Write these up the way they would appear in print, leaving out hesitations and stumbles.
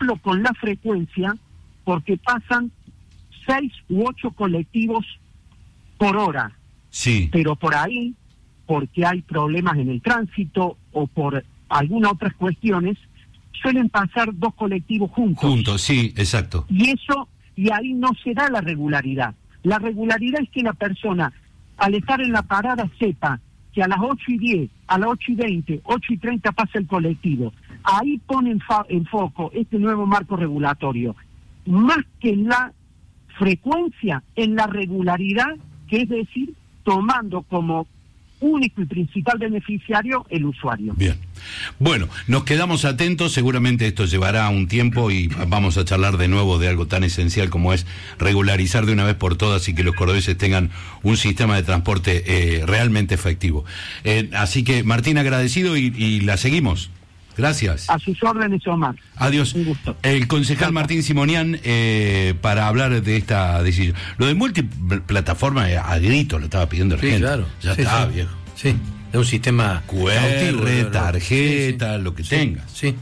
ejemplo, con la frecuencia, porque pasan 6 u 8 colectivos por hora. Sí. Pero por ahí, porque hay problemas en el tránsito o por algunas otras cuestiones, suelen pasar 2 colectivos juntos. Sí, exacto. Y ahí no se da la regularidad. La regularidad es que la persona, al estar en la parada, sepa que a las 8:10, a las 8:20, 8:30 pasa el colectivo. Ahí pone en foco este nuevo marco regulatorio. Más que en la frecuencia, en la regularidad, que es decir, tomando como único y principal beneficiario el usuario. Bien. Bueno, nos quedamos atentos, seguramente esto llevará un tiempo y vamos a charlar de nuevo de algo tan esencial como es regularizar de una vez por todas y que los cordobeses tengan un sistema de transporte realmente efectivo. Así que, Martín, agradecido y la seguimos. Gracias. A sus órdenes, Omar. Adiós. Un gusto. El concejal Martín Simonian, para hablar de esta decisión. Lo de multiplataforma, a grito lo estaba pidiendo la gente. Claro. Ya está, viejo. Sí, es un sistema QR, tarjeta, lo que tengas. Sí.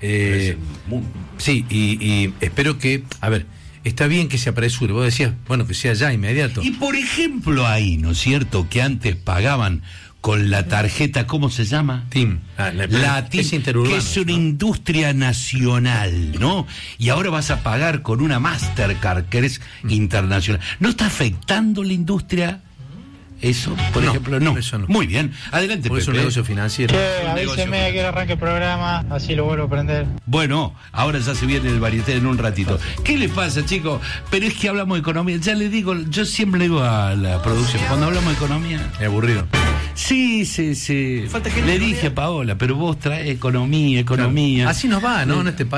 Sí, y espero que, a ver, está bien que se apresure. Vos decías, bueno, que sea ya inmediato. Y por ejemplo ahí, ¿no es cierto?, que antes pagaban con la tarjeta, ¿cómo se llama? TIM. La TIM, es interurbano, que es una industria nacional, ¿no? Y ahora vas a pagar con una Mastercard, que es internacional. ¿No está afectando la industria eso, por ejemplo? No. Eso no. Muy bien. Adelante, Porque Pepe. es un negocio financiero. Avíseme que arranque el programa, así lo vuelvo a prender. Bueno, ahora ya se viene el varieté en un ratito. ¿Qué le pasa, chicos? Pero es que hablamos de economía. Ya le digo, yo siempre le digo a la producción, cuando hablamos de economía... Es aburrido. Sí. Falta gente le dije a Paola, pero vos traes economía. Claro. Así nos va, ¿no? En este país.